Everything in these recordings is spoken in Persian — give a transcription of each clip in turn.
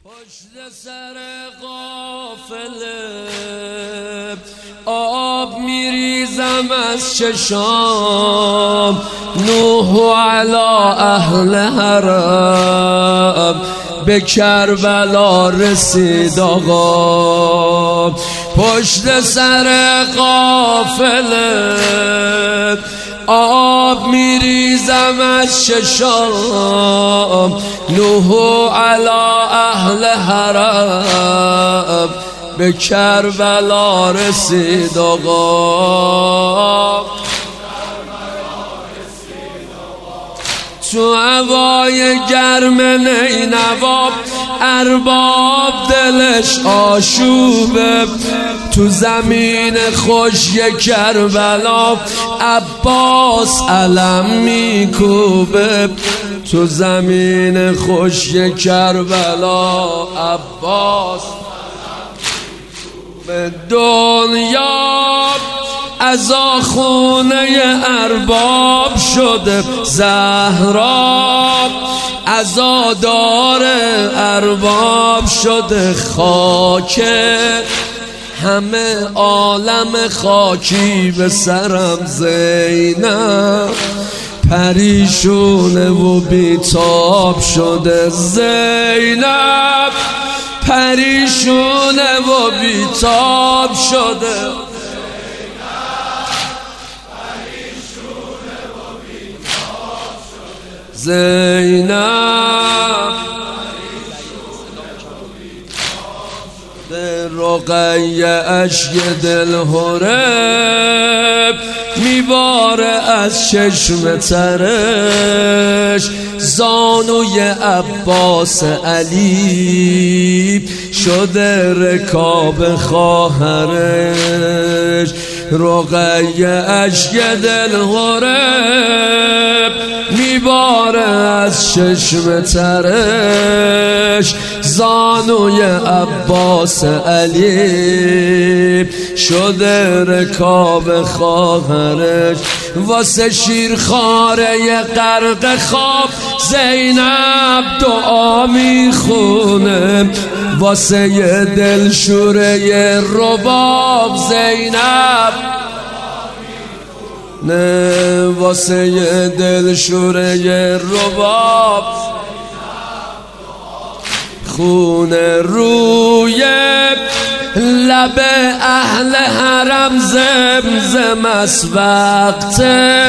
پشت سر قافله آب میریزم از چشام، نوح علی اهل حرم به کربلا رسید آقا. پشت سر قافله آب میریزم از چشام، نوح علی اهل حرم به کربلا رسید آقا. تو هوای گرم نینوا ارباب دلش آشوبه، تو زمین خشک کربلا عباس علم میکوبه، تو زمین خشک کربلا عباس به دنیا عزاخونه ارباب شده، زهرا عزادار ارباب شده، خاک همه عالم خاکی به سرم زینب پریشونه و بیتاب شده، زینب پریشونه و بیتاب شده. زینب به رقیه اشک دل هرب میباره از چشم ترش، زانوی عباس علی شده رکاب خواهرش، رقیه اشک دل هرب میباره از چشم ترش، زانوی عباس علی شده رکاب خواهرش. واسه شیرخواره غرق خواب زینب دعا میخونه، واسه یه دلشوره رباب زینب نه، واسه یه دلشوره رباب خونه روی لب اهل حرم زمزم است، وقت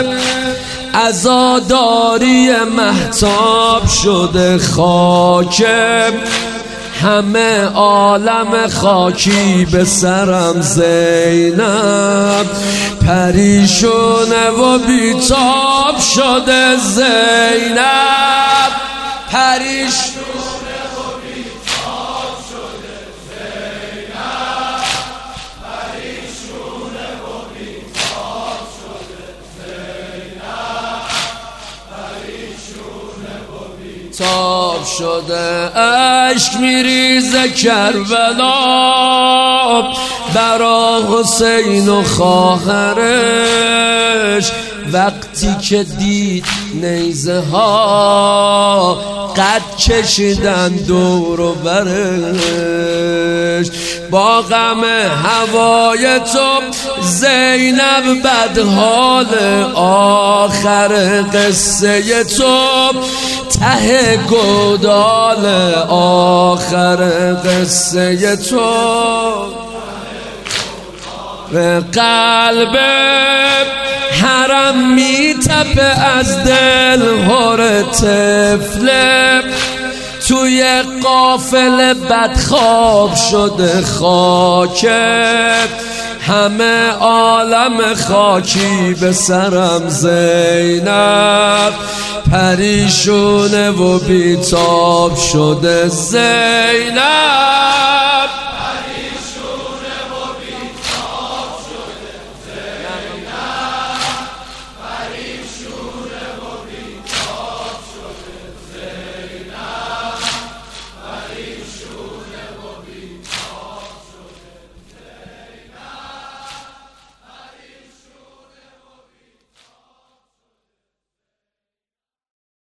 عزاداری مهتاب شده، خاک همه عالم خاکی به سرم زینب پریشونه و بیتاب شده، زینب پریشونه و بیتاب شده، زینب پریشونه و بیتاب شده، زینب پریشونه و بیتاب شده. اشک میریزه کربلا برا حسین و خواهرش، وقتی که دید نیزه ها قد کشیدن دور و برش، با غم هوای تو زینب بدحال، آخر قصه تو ته گودال، آخر قصه تو به قلب حرم میتپه از دل هر طفله، توی قافله بدخواب شده، خاک همه عالم خاکی به سرم زینب پریشونه و بیتاب شده، زینب